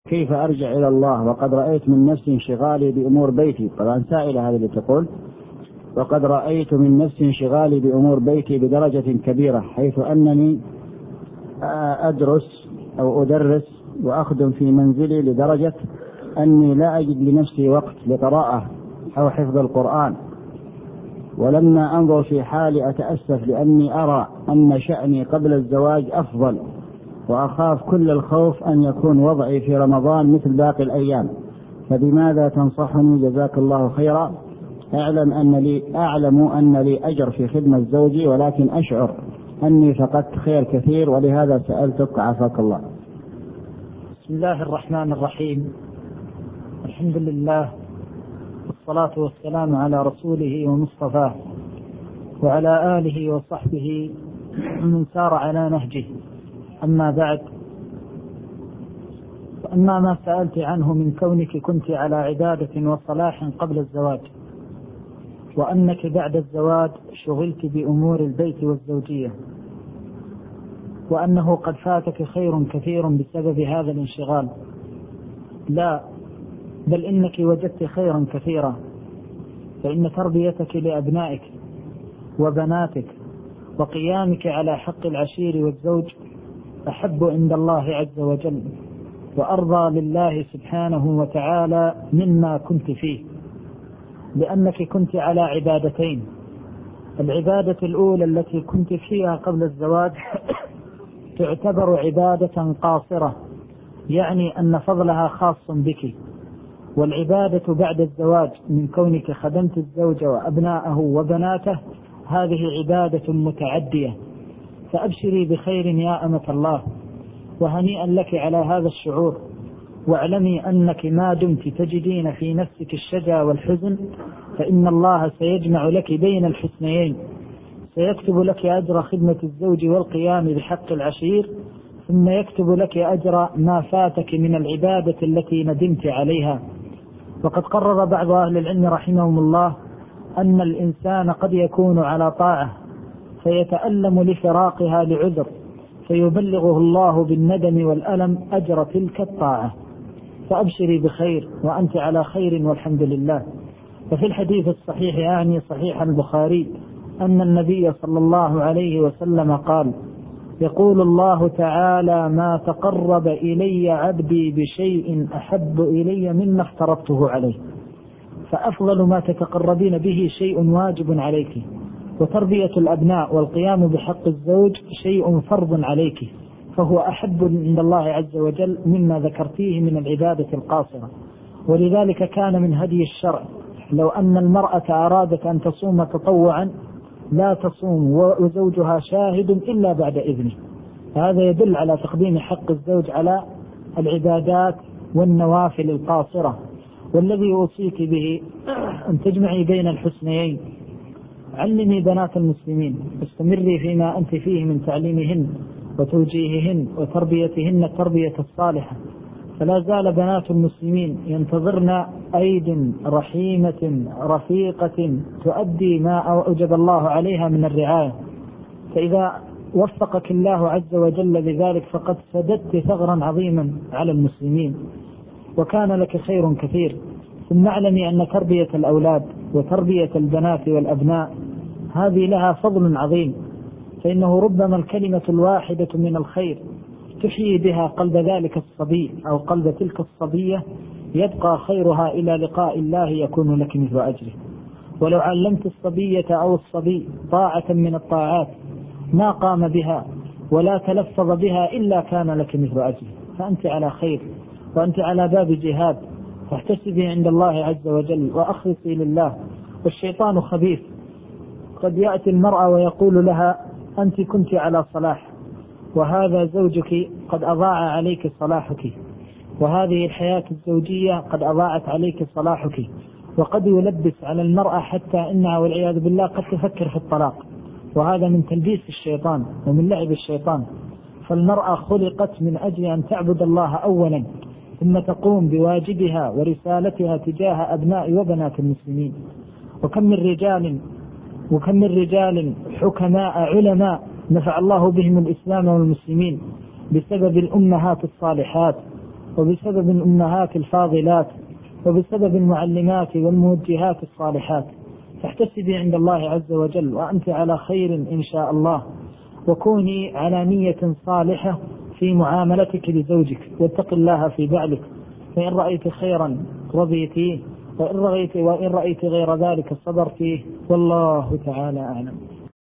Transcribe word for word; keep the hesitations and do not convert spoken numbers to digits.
كيف أرجع إلى الله وقد رأيت من نفسي انشغالي بأمور بيتي. طبعا سائلة هذه اللي تقول: وقد رأيت من نفسي انشغالي بأمور بيتي بدرجة كبيرة، حيث أنني أدرس أو أدرس وأخدم في منزلي لدرجة أني لا أجد لنفسي وقت لقراءة أو حفظ القرآن. ولما أنظر في حالي أتأسف، لأني أرى أن شأني قبل الزواج أفضل، وأخاف كل الخوف أن يكون وضعي في رمضان مثل باقي الأيام. فبماذا تنصحني جزاك الله خيرا؟ أعلم أن لي أعلم أن لي أجر في خدمة زوجي، ولكن أشعر أني فقدت خير كثير، ولهذا سألتك عافاك الله. بسم الله الرحمن الرحيم. الحمد لله والصلاة والسلام على رسوله ومصطفاه وعلى آله وصحبه من سار على نهجه. أما بعد، فأما ما سألت عنه من كونك كنت على عبادة وصلاح قبل الزواج، وأنك بعد الزواج شغلت بأمور البيت والزوجية، وأنه قد فاتك خير كثير بسبب هذا الانشغال. لا، بل إنك وجدت خيرا كثيرا، فإن تربيتك لأبنائك وبناتك وقيامك على حق العشير والزوج أحب عند الله عز وجل، وأرضى لله سبحانه وتعالى مما كنت فيه، لأنك كنت على عبادتين. العبادة الأولى التي كنت فيها قبل الزواج تعتبر عبادة قاصرة، يعني أن فضلها خاص بك. والعبادة بعد الزواج من كونك خدمت الزوج وأبناءه وبناته هذه عبادة متعدية. فأبشري بخير يا أمة الله، وهنيئا لك على هذا الشعور. واعلمي أنك ما دمت تجدين في نفسك الشجا والحزن فإن الله سيجمع لك بين الحسنيين، سيكتب لك أجر خدمة الزوج والقيام بحق العشير، ثم يكتب لك أجر ما فاتك من العبادة التي ندمت عليها. وقد قرر بعض أهل العلم رحمهم الله أن الإنسان قد يكون على طاعة فيتألم لفراقها لعذر، فيبلغه الله بالندم والألم أجر تلك الطاعة. فأبشري بخير وأنت على خير والحمد لله. وفي الحديث الصحيح، يعني صحيح البخاري، أن النبي صلى الله عليه وسلم قال: يقول الله تعالى: ما تقرب إلي عبدي بشيء أحب إلي مما افترضته عليه. فأفضل ما تتقربين به شيء واجب عليك، وتربية الأبناء والقيام بحق الزوج شيء فرض عليك، فهو أحب عند الله عز وجل مما ذكرتيه من العبادة القاصرة. ولذلك كان من هدي الشرع لو أن المرأة أرادت أن تصوم تطوعا لا تصوم وزوجها شاهد إلا بعد إذنه. هذا يدل على تقديم حق الزوج على العبادات والنوافل القاصرة. والذي أوصيك به أن تجمعي بين الحسنيين. علمي بنات المسلمين، استمري فيما أنت فيه من تعليمهن وتوجيههن وتربيتهن التربية الصالحة. فلا زال بنات المسلمين ينتظرن أيد رحيمة رفيقة تؤدي ما أوجب الله عليها من الرعاية. فإذا وفقك الله عز وجل لذلك فقد سددت ثغرا عظيما على المسلمين، وكان لك خير كثير. ثم اعلمي أن تربية الأولاد وتربية البنات والأبناء هذه لها فضل عظيم، فإنه ربما الكلمة الواحدة من الخير تحيي بها قلب ذلك الصبي أو قلب تلك الصبية، يبقى خيرها إلى لقاء الله يكون لك مثل أجره. ولو علمت الصبية أو الصبي طاعة من الطاعات ما قام بها ولا تلفظ بها إلا كان لك مثل أجره. فأنت على خير، وأنت على باب جهاد، فاحتسبي عند الله عز وجل وأخلصي لله. والشيطان خبيث، قد يأتي المرأة ويقول لها: أنت كنت على صلاح، وهذا زوجك قد أضاع عليك صلاحك، وهذه الحياة الزوجية قد أضاعت عليك صلاحك. وقد يلبس على المرأة حتى إنها والعياذ بالله قد تفكر في الطلاق، وهذا من تلبيس الشيطان ومن لعب الشيطان. فالمرأة خلقت من أجل أن تعبد الله أولا، ثم تقوم بواجبها ورسالتها تجاه أبناء وبنات المسلمين. وكم من رجال وكم من رجال حكماء علماء نفع الله بهم الإسلام والمسلمين بسبب الأمهات الصالحات وبسبب الأمهات الفاضلات وبسبب المعلمات والموجهات الصالحات، فاحتسبي عند الله عز وجل وأنت على خير إن شاء الله، وكوني على نية صالحة في معاملتك لزوجك، واتق الله في بعلك، فإن رأيت خيرا رضيتيه، وإن رأيت, وإن رأيت غير ذلك صبرتيه، والله تعالى أعلم.